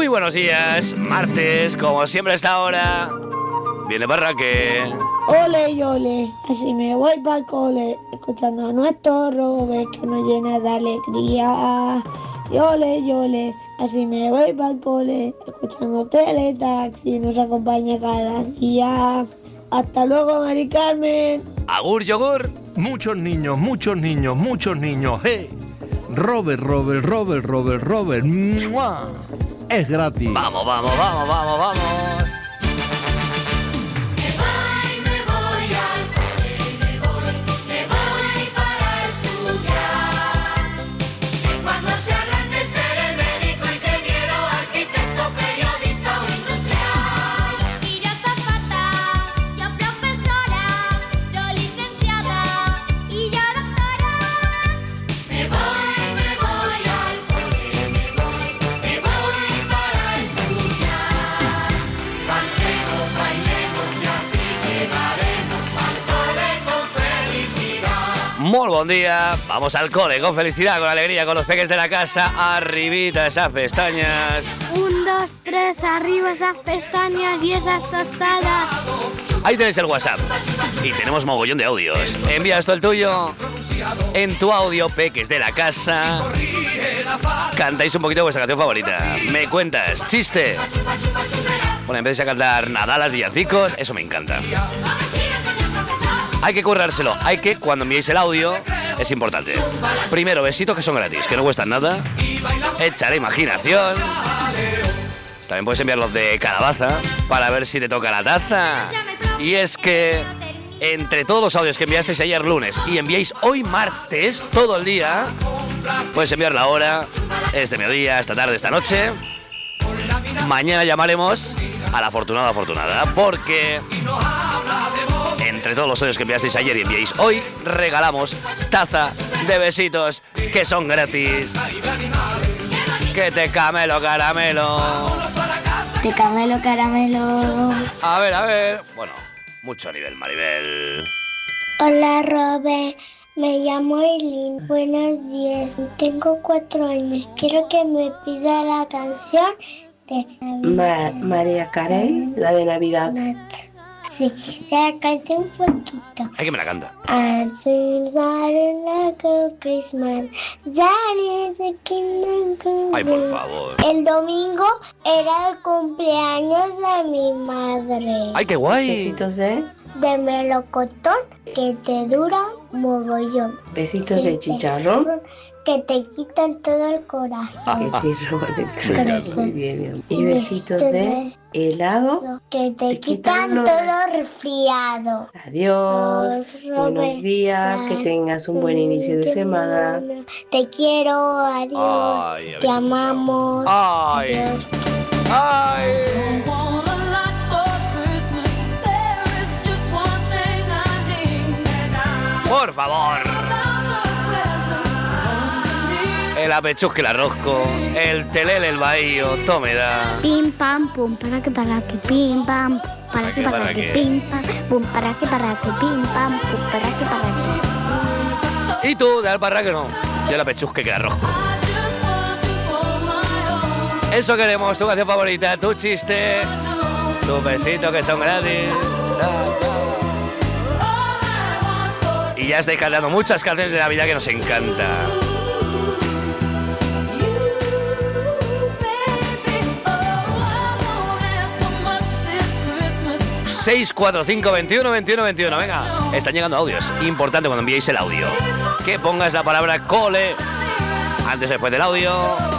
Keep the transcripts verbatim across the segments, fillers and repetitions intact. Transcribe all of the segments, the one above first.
Muy buenos días, martes, como siempre a esta hora. Viene Barraque. Ole y ole, así me voy para el cole, escuchando a nuestro Robert que nos llena de alegría. Y ole y ole, así me voy para el cole, escuchando Teletaxi, nos acompaña cada día. Hasta luego, Mari Carmen. Agur, yogur. Muchos niños, muchos niños, muchos niños. ¡Hey! Robert, Robert, Robert, Robert, Robert. ¡Mua! Es gratis. Vamos, vamos, vamos, vamos, vamos. Muy buen día, vamos al cole con felicidad, con alegría, con los peques de la casa, arribita esas pestañas. Un, dos, tres, arriba esas pestañas y esas tostadas. Ahí tenéis el WhatsApp y tenemos mogollón de audios. Envía esto el tuyo, en tu audio, peques de la casa. Cantáis un poquito vuestra canción favorita. Me cuentas, chiste. Bueno, empecéis a cantar Nadalas, villancicos, eso me encanta. Hay que currárselo, hay que, cuando enviéis el audio, es importante. Primero, besitos que son gratis, que no cuestan nada. Echa la imaginación. También puedes enviarlos de calabaza para ver si te toca la taza. Y es que, entre todos los audios que enviasteis ayer lunes y enviáis hoy martes, todo el día, puedes enviar la hora, este mediodía, esta tarde, esta noche. Mañana llamaremos a la afortunada afortunada, porque entre todos los audios que enviasteis ayer y enviáis hoy, regalamos taza de besitos que son gratis. Que te camelo caramelo. Te camelo caramelo. A ver, a ver. Bueno, mucho nivel, Maribel. Hola, Robert. Me llamo Eileen. Buenos días. Tengo cuatro años. Quiero que me pida la canción de Ma- María Carey, la de Navidad. Sí, la canté un poquito. Hay que me la canta. And things are like a Christmas. That is the kingdom come. Ay, por favor. El domingo era el cumpleaños de mi madre. Ay, qué guay. Besitos de... De melocotón que te dura mogollón. Besitos de chicharrón. Que te quitan todo el corazón. Que te roban el corazón. Muy bien. Y besitos de helado. Que te, te quitan quitan los... todo resfriado. Adiós. Adiós, Buenos días. Que tengas un buen inicio de semana. Te quiero. Adiós. Ay, te amamos. Ay. Adiós. Ay. Por favor. El apechusque, el arrozco, el telele, el bahío, tome da. Pim pam pum para que para que pim pam para que para que pim pam pum para que para que pim pam pum para que para que. ¿Y tú, de Alparraque no? Yo el apechusque, que el arrozco. Eso queremos, tu canción favorita, tu chiste, tu besito que son gratis. Y ya estáis cantando muchas canciones de Navidad que nos encanta. seis cuatro cinco veintiuno veintiuno veintiuno. Venga, están llegando audios. Importante cuando enviéis el audio que pongas la palabra cole antes o después del audio.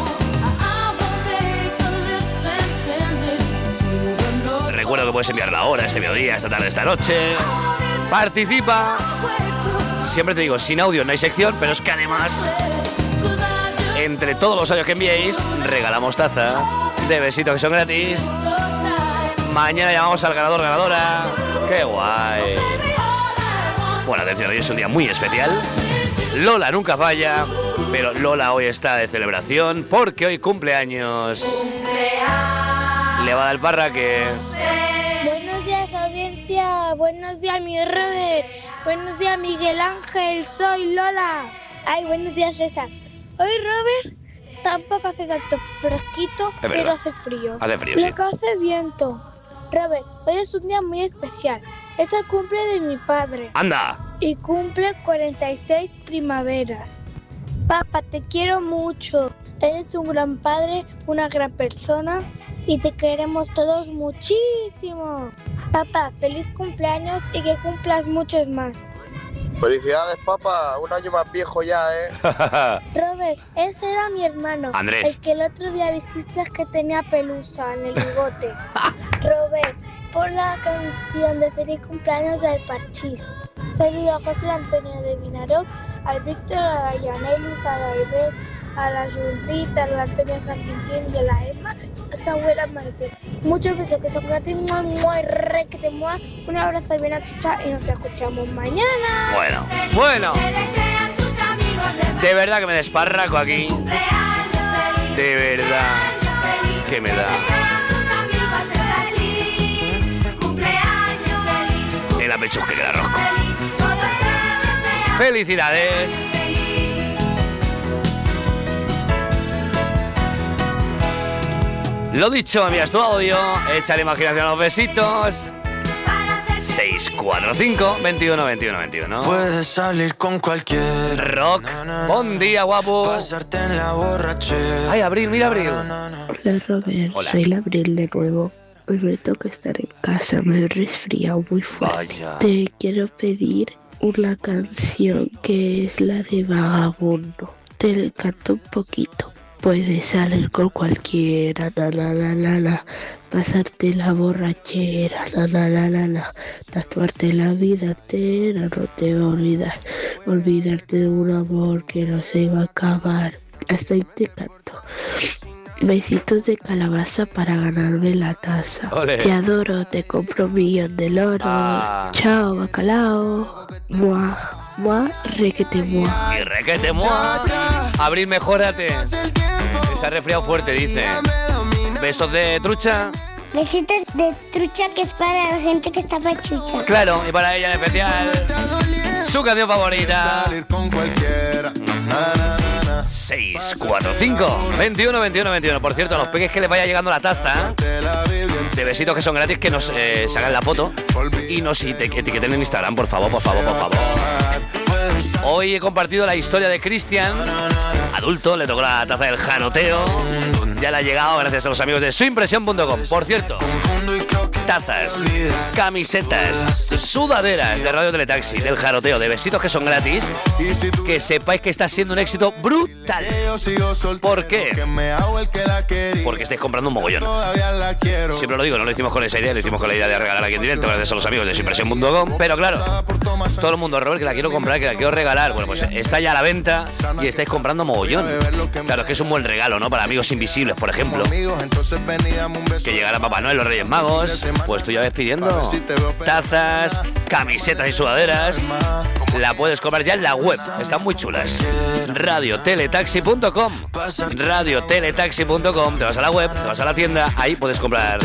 Recuerdo que puedes enviar la hora, este mediodía, esta tarde, esta noche. Participa. Siempre te digo, sin audio no hay sección, pero es que además, entre todos los audios que enviéis, regalamos taza de besitos que son gratis. Mañana llamamos al ganador, ganadora. ¡Qué guay! Bueno, atención, hoy es un día muy especial. Lola nunca falla, pero Lola hoy está de celebración porque hoy cumpleaños. Le va a dar Barraque. Buenos días, audiencia. Buenos días, mi Robert. Buenos días, Miguel Ángel. Soy Lola. Ay, buenos días, César. Hoy Robert tampoco hace tanto fresquito, Es pero verdad. hace frío. Hace frío, Lo sí. que hace viento. Robert, hoy es un día muy especial. Es el cumple de mi padre. ¡Anda! Y cumple cuarenta y seis primaveras. Papá, te quiero mucho. Eres un gran padre, una gran persona y te queremos todos muchísimo. Papá, feliz cumpleaños y que cumplas muchos más. Felicidades, papá, un año más viejo ya, ¿eh? Robert, ese era mi hermano. Andrés. El que el otro día dijiste que tenía pelusa en el bigote. Robert, pon la canción de feliz cumpleaños del Parchís. Saludo a José Antonio de Vinarok, al Víctor, a la Yanelis, a la Ibet, a la Judith, a la Antonia San Quintín y a la Emma, a su abuela Maite. Muchos besos, que son gratis, muy, muy re, que te muevas. Un abrazo bien a chucha y nos escuchamos mañana. Bueno, bueno. De verdad que me desparraco aquí. De verdad que me da. El apechusque que da rosco. ¡Felicidades! Lo dicho, envías tu audio, echa la imaginación a los besitos. seis cuatro cinco, veintiuno, veintiuno, veintiuno. Puedes salir con cualquier Rock, buen día, guapo. Pasarte en la borrachera. Ay, Abril, mira Abril. Hola, Robert. Hola. Soy la Abril de nuevo. Hoy me toca estar en casa, me he resfriado muy fuerte. Vaya. Te quiero pedir una canción que es la de Vagabundo. Te canto un poquito. Puedes salir con cualquiera, la la la la la, pasarte la borrachera, la la la la la, tatuarte la vida entera, no te va a olvidar, olvidarte de un amor que no se iba a acabar. Hasta ahí te canto. Besitos de calabaza para ganarme la taza. Ole. Te adoro, te compro un millón de loros. Ah. Chao, bacalao. Mua, mua, requete mua. Y requete, mua. Abril, mejórate. Se ha resfriado fuerte, dice. Besos de trucha. Besitos de trucha, que es para la gente que está pachucha. Claro, y para ella en especial, su canción favorita. Con cualquiera. seis cuatro cinco, veintiuno, veintiuno, veintiuno. Por cierto, a los peques que les vaya llegando la taza de besitos que son gratis, que nos eh, sacan la foto y nos eti- etiqueten en Instagram, por favor, por favor, por favor. Hoy he compartido la historia de Cristian, adulto, le tocó la taza del janoteo. Ya le ha llegado gracias a los amigos de su impresión punto com. Por cierto, tazas, camisetas, sudaderas de Radio Teletaxi, del jaroteo, de besitos que son gratis, que sepáis que está siendo un éxito brutal. ¿Por qué? Porque estáis comprando un mogollón. Siempre lo digo, no lo hicimos con esa idea, lo hicimos con la idea de regalar aquí en directo gracias a los amigos de su impresión punto com. Pero claro, todo el mundo, Robert, que la quiero comprar, que la quiero regalar. Bueno, pues está ya a la venta y estáis comprando mogollón. Claro, es que es un buen regalo, ¿no? Para amigos invisibles, por ejemplo. Que llegará Papá Noel, los Reyes Magos. Pues tú ya ves pidiendo tazas, camisetas y sudaderas. La puedes comprar ya en la web. Están muy chulas. Radio Teletaxi punto com. Radio Teletaxi punto com. Te vas a la web, te vas a la tienda. Ahí puedes comprar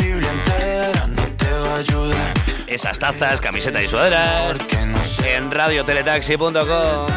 esas tazas, camisetas y sudaderas en Radio Teletaxi punto com.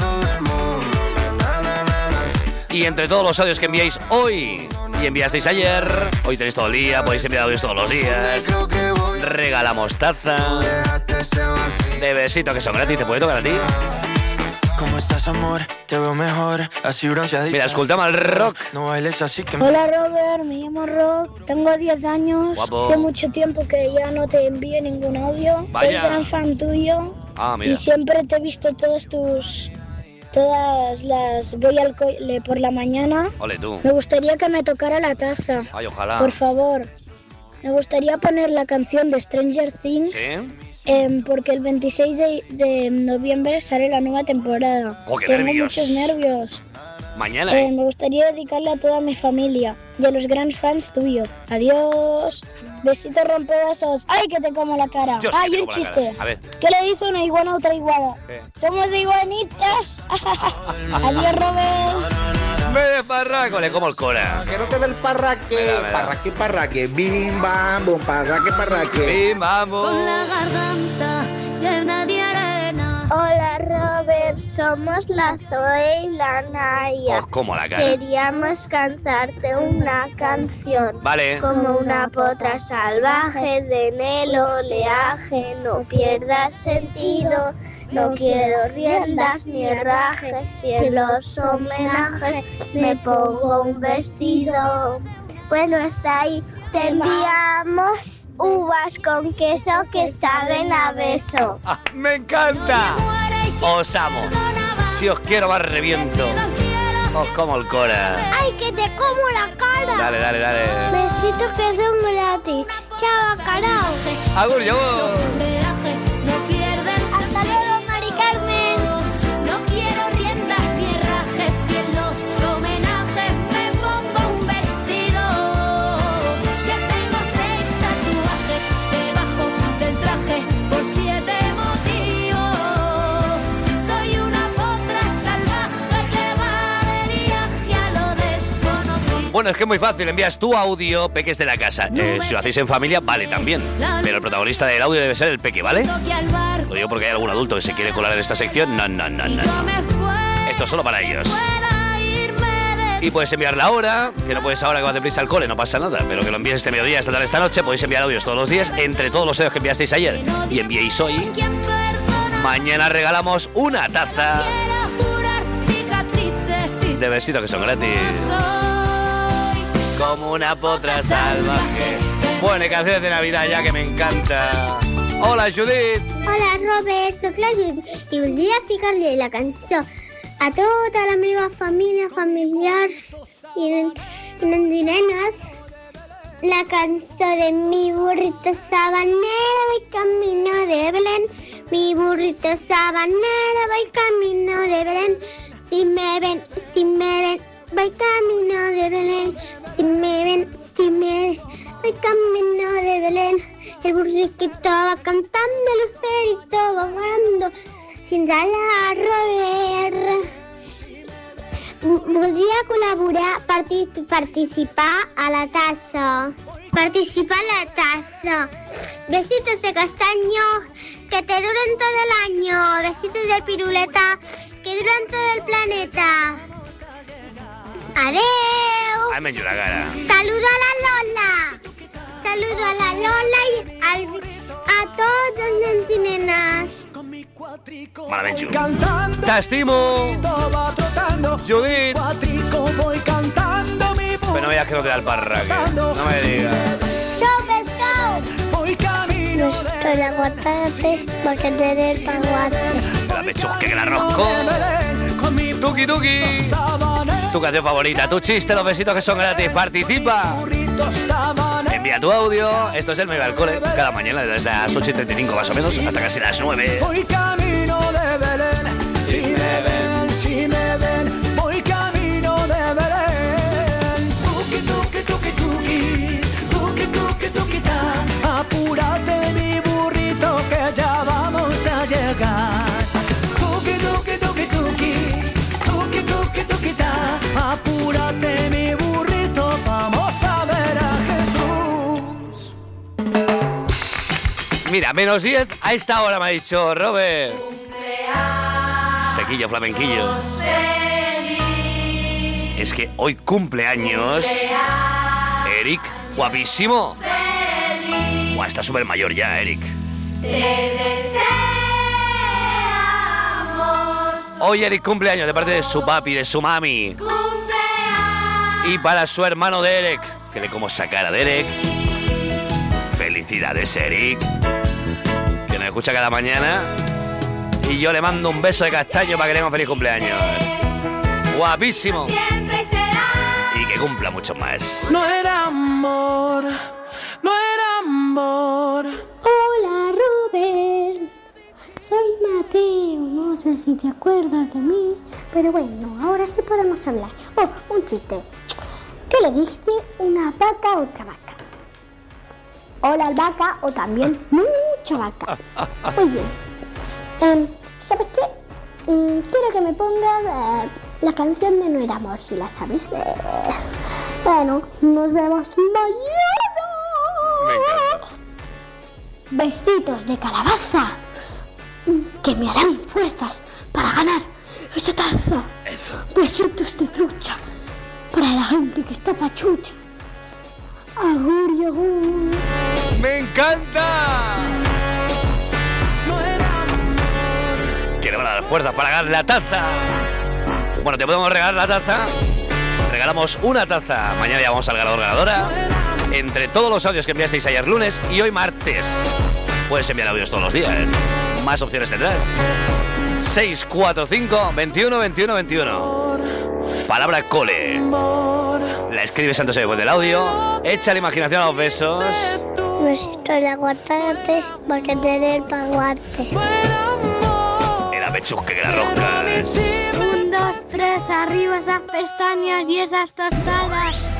Y entre todos los audios que enviáis hoy y enviasteis ayer, hoy tenéis todo el día, podéis enviar audios todos los días. Regalamos taza de besitos que son gratis, te puede tocar a ti. ¿Cómo estás, amor? Te veo mejor, así bronceadita. Mira, escuchamos el rock. No bailes así que... Hola Robert, me llamo Rock, tengo diez años. Guapo. Hace mucho tiempo que ya no te envío ningún audio. Vaya. Soy gran fan tuyo. Ah, mira. Y siempre te he visto todas tus... Todas las... Voy al cole por la mañana. Ole tú. Me gustaría que me tocara la taza. Ay, ojalá. Por favor. Me gustaría poner la canción de Stranger Things. ¿Sí? Eh, porque el veintiséis de, de noviembre sale la nueva temporada. Oh, qué Tengo nervios. muchos nervios. Mañana, Eh, ¿eh? me gustaría dedicarle a toda mi familia y a los grandes fans tuyos. Adiós. Besitos rompevasos. ¡Ay, que te como la cara! Yo sí ¡Ay, que un como la chiste! cara. A ver. ¿Qué le dice una iguana a otra iguana? ¿Qué? ¡Somos iguanitas! Adiós, Robert. Me desparraco, le como el cora. Que no te dé el parraque, Venga, venga. parraque, parraque, bim, bam, bum, parraque, parraque. ¡Bim, vamos! Con la garganta llena de arena. Hola, Robert. Robert, somos la Zoe y la Naya. Pues como la cara. Queríamos cantarte una canción. Vale. Como una potra salvaje de en el oleaje, no pierdas sentido. No quiero riendas ni herrajes, si en los homenajes me pongo un vestido. Bueno, está ahí. Te enviamos uvas con queso que saben a beso. Ah, ¡me encanta! Os amo. Si os quiero más reviento. Os como el cora. ¡Ay, que te como la cara! Dale, dale, dale. Besitos que son gratis. Chao, carao. Agur, yo. Hasta luego, Mari Carmen. No quiero riendas ni herrajes, si en los homenajes me pongo un vestido. Ya tengo seis tatuajes debajo del traje por siete motivos. Soy una potra salvaje que va de viaje a lo desconocido. Bueno, es que es muy fácil. Envías tu audio, peques de la casa. Eh, si lo hacéis en familia, vale también. Pero el protagonista del audio debe ser el peque, ¿vale? Lo digo porque hay algún adulto que se quiere colar en esta sección. No, no, no, no. Esto es solo para ellos. Y puedes enviarla ahora, que no puedes ahora que vas deprisa al cole, no pasa nada. Pero que lo envíes este mediodía, esta tarde, esta noche. Podéis enviar audios todos los días, entre todos los audios que enviasteis ayer y enviéis hoy. Mañana regalamos una taza de besitos que son gratis. Como una potra salvaje. Bueno, y canciones de Navidad ya que me encanta. Hola, Judit. Hola, Robert, soc la Judit i voldria ficar-li la cançó a tota la meva família, familiars i nens i nenes. La cançó de mi burrito sabanero voy camino de Belén. Mi burrito sabanero voy camino de Belén. Si me ven, si me ven, voy camino de Belén. Si me ven, si me ven, voy camino de Belén. El burriquito va cantando, el lucerito va volando. Fins a la Robert. Voldria col·laborar, partic- participar a la tassa. Participar a la tassa. Besitos de castaño, que te duren todo el año. Besitos de piruleta, que duran todo el planeta. Adeu. Ay, me llora la cara. Saludo a la Lola. Saludo a la Lola y al, a todos los nens i nenes. Maravilloso. T'estimo, Judit. Pero no veas que no te da el parraque. No me digas. ¡Chao, pescado! Nuestro aguacate, porque tiene el aguacate. Que la pechusque, que la rosco. Tuki, tuki. Tu canción favorita, tu chiste, los besitos que son gratis. Participa. Envía tu audio. Esto es el Mega al Cole. Cada mañana desde las ocho y treinta y cinco más o menos hasta casi las nueve. Voy camino de Belén. Si me ven, si me ven, voy camino de Belén. Tuki, tuki, tuki, tuki. Tuki, tuki, tuki, ta. Apúrate, mi burrito, que ya vamos a llegar. Tuki, tuki, tuki, tuki. Tuki, tuki, tuki, ta. Apúrate, mi burrito, vamos a ver a Jesús. Mira, menos diez a esta hora me ha dicho Robert. Sequillo, flamenquillo. Es que hoy cumpleaños Eric, guapísimo. Buah, está súper mayor ya, Eric. Hoy Eric cumpleaños de parte de su papi, de su mami. Y para su hermano Derek, que le como esa cara, Derek. Felicidades, Eric, que nos escucha cada mañana. Y yo le mando un beso de castaño para que le demos feliz cumpleaños. Guapísimo. Y que cumpla mucho más. No era amor, no era amor. Hola, Robert. Soy Mateo. No sé si te acuerdas de mí, pero bueno, ahora sí podemos hablar. Oh, un chiste. ¿Qué le dice una vaca a otra vaca? Hola, vaca, o también mucha vaca. Muy bien. Eh, ¿Sabes qué? Mm, quiero que me pongas eh, la canción de No era amor, si la sabes. Eh, bueno, nos vemos mañana. Me encanta. Besitos de calabaza. Mm. que me harán fuerzas para ganar esta taza. Eso. Besitos de trucha para la gente que está pachucha. Agur y agur. ¡Me encanta! Que le van a dar fuerza para ganar la taza. Bueno, te podemos regalar la taza. Regalamos una taza. Mañana ya vamos al ganador ganadora. Entre todos los audios que enviasteis ayer lunes y hoy martes. Puedes enviar audios todos los días. Más opciones tendrás. seis cuatro cinco, veintiuno, veintiuno, veintiuno. Palabra cole. La escribes antes después del audio. Echa la imaginación a los besos. Besito de aguacate porque tiene el paguarte. El apechusque que la roscas. Un, dos, tres, arriba esas pestañas y esas tostadas.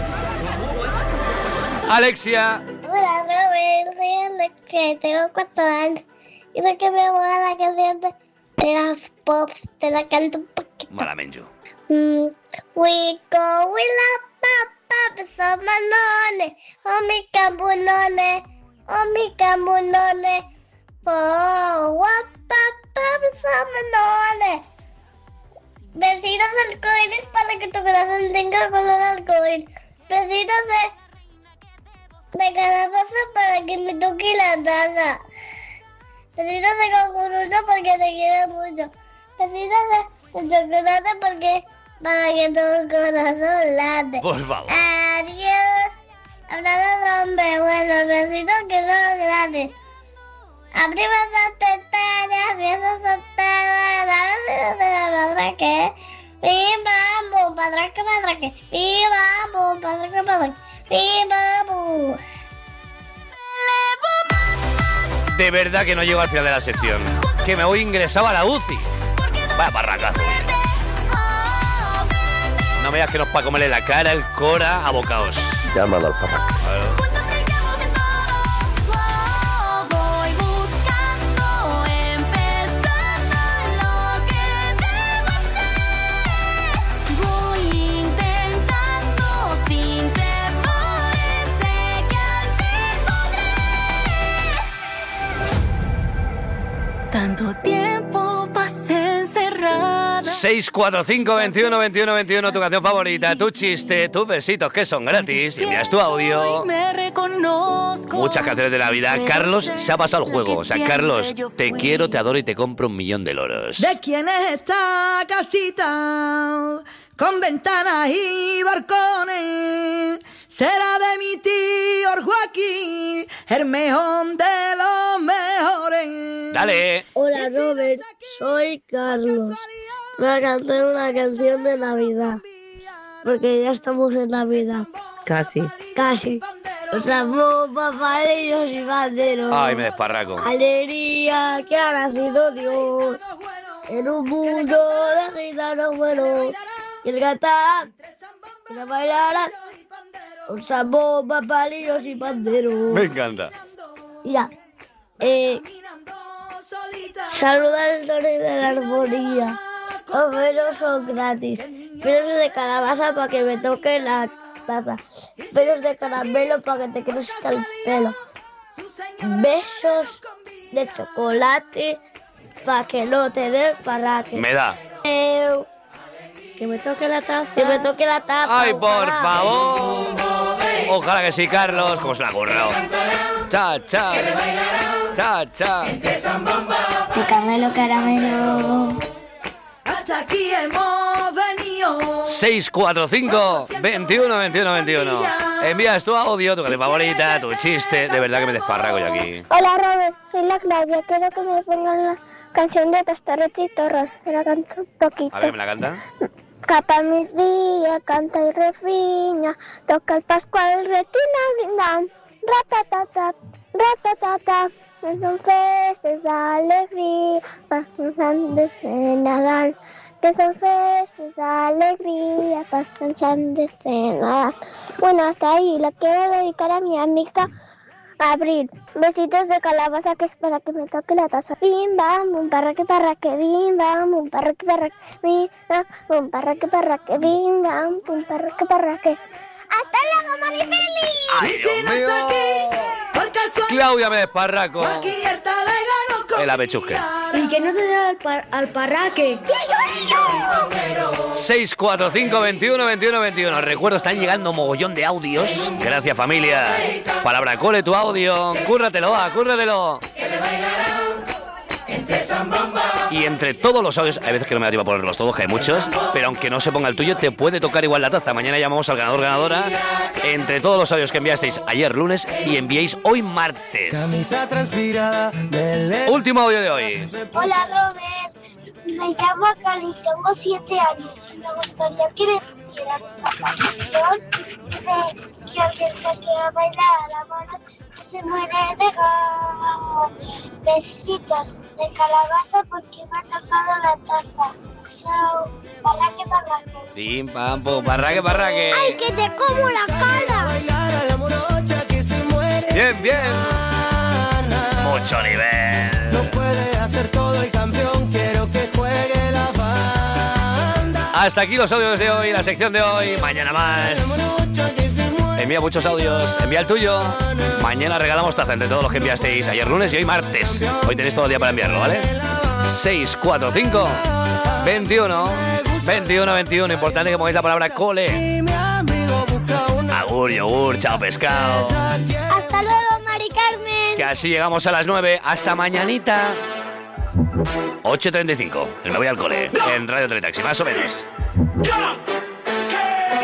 Alexia. Hola, Robert, soy Alexia, tengo cuatro años. Y sé que me voy a la canción de, de las pop, te la canto un poquito. Malamenyo. Mm, we go, we la papa, some manone, oh mi cambunones, oh mi cambunones, oh, what papa, some manone. Besitos arcoíris para que tu corazón tenga color arcoíris. Besitos de, de calabaza para que me toque la taza. Besitos de cucurucho porque te quiero mucho. Besitos de, de chocolate porque para que tu corazón late. Por favor. Adiós. Hablando de hombre bueno, besitos que son grandes. Abrimos las pestañas y esas soltadas. La verdad que ¡viva, padre, que padre, que ¡viva, padre, que padre, ¡viva! De verdad que no llego al final de la sección. Que me voy ingresado a la U C I. Vaya parracazo. No me digas que nos para comerle la cara, el cora, a bocaos. Llámalo al parraco. Claro. Tanto tiempo pasé encerrada. seis cuatro cinco, veintiuno, veintiuno, veintiuno, tu canción favorita, tu chiste, tus besitos que son gratis. Y envías tu audio. Me reconozco. Muchas canciones de la vida. Carlos se ha pasado el juego. O sea, Carlos, te quiero, te adoro y te compro un millón de loros. ¿De quién es esta casita? Con ventanas y balcones. Será de mi tío Joaquín, el mejor de los mejores. Dale. Hola Robert, soy Carlos. Voy a cantar una canción de Navidad. Porque ya estamos en Navidad. Casi. Casi. Usamos paparillos y banderos. Ay, me desparraco. Alegría que ha nacido Dios. En un mundo de gitanos buenos. Y el gatán que la bailarán. Usamos paparillos y banderos. Me encanta. Ya. Eh, saludar el sonido de la armonía. Los pelos son gratis. Pelos de calabaza para que me toque la taza. Pelos de caramelo para que te crezca el pelo. Besos de chocolate para que no te dé el parraque. Me da. Eh, que me toque la taza. Que me toque la taza. Ay, por favor. Ojalá que sí, Carlos. Como se la ha currado. Cha, cha. Cha, cha. De caramelo, caramelo. Hasta aquí hemos venido. seis cuatro cinco, veintiuno, veintiuno, veintiuno. Envías tu audio, tu canción favorita, tu chiste. De verdad que me desparraco yo aquí. Hola Robert, soy la Claudia. Quiero que me pongan la canción de Pastores y Torres. Se la canto un poquito. A ver, ¿me la canta? Capa mis días, canta y refiña. Toca el Pascual, retina, brindan. Ratatata, ratatata. Son festes de alegría, pasan desde Nadal. Que son festes de alegría, pasan desde Nadal. Bueno, hasta ahí la quiero dedicar a mi amiga Abril. Besitos de calabaza que es para que me toque la taza. Bim bam, bum parraque parraque, bim bam, bum parraque parraque, bim bam, bum parraque parraque, bim bam, bum parraque parraque. ¡Hasta luego, mami feliz! ¡Ay, Dios mío! Claudia me desparraco. Aquí el talegano el abechusque. Y que no te dé al, par- al parraque. seis cuatro cinco, veintiuno, veintiuno, veintiuno. Recuerdo, están llegando mogollón de audios. Gracias, familia. Palabra cole, tu audio. Cúrratelo, va, cúrratelo. Y entre todos los audios, hay veces que no me da tiempo a ponerlos todos, que hay muchos, pero aunque no se ponga el tuyo, te puede tocar igual la taza. Mañana llamamos al ganador, ganadora. Entre todos los audios que enviasteis ayer lunes y enviéis hoy martes. Último audio de hoy. Hola Robert, me llamo Cali, tengo siete años y me gustaría que me pusieran una canción de que alguien se quiera bailar a la mano que se muere de ganas. Besitos de calabaza porque me ha tocado la taza. Chao, parraque, parraque. Pim, pam, pum, parraque, parraque. ¡Ay, que te como la cara! Bien, bien. Mucho nivel. No puede hacer todo el campeón, quiero que juegue la banda. Hasta aquí los audios de hoy, la sección de hoy. Mañana más. Envía muchos audios, envía el tuyo. Mañana regalamos taza entre todos los que enviasteis ayer lunes y hoy martes. Hoy tenéis todo el día para enviarlo, ¿vale? seis cuatro cinco, veintiuno, veintiuno, veintiuno. Importante que pongáis la palabra cole. Agur, yogur, chao pescado. Hasta luego, Mari Carmen. Que así llegamos a las nueve. Hasta mañanita. ocho treinta y cinco. Me voy al cole. En Radio Teletaxi, más o menos.